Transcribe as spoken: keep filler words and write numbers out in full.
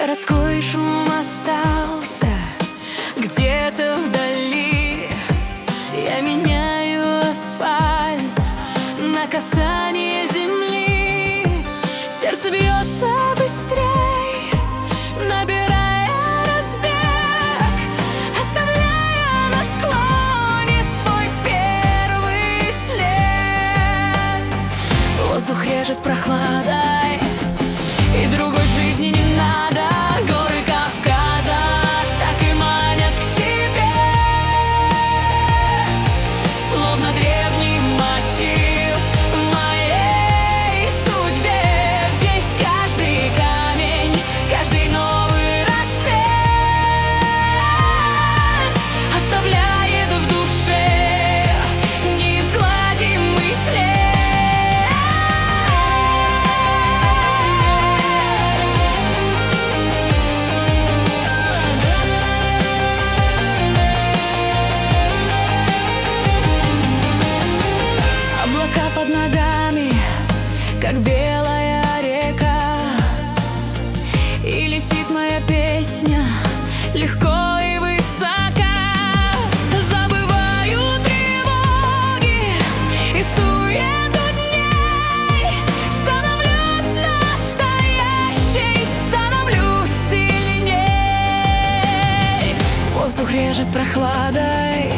Городской шум остался где-то вдали. Я меняю асфальт на касание земли. Сердце бьется быстрей, набирая разбег, оставляя на склоне свой первый след. Воздух режет прохладой, и другой жизни не надо. Горы Кавказа так и манят к себе, словно древний мотив в моей судьбе. Здесь каждый камень, каждый новый рассвет оставляет в душе неизгладимый след. Под ногами, как белая река, и летит моя песня легко и высоко. Забываю тревоги и суету дней, становлюсь настоящей, становлюсь сильней. Воздух режет прохладой,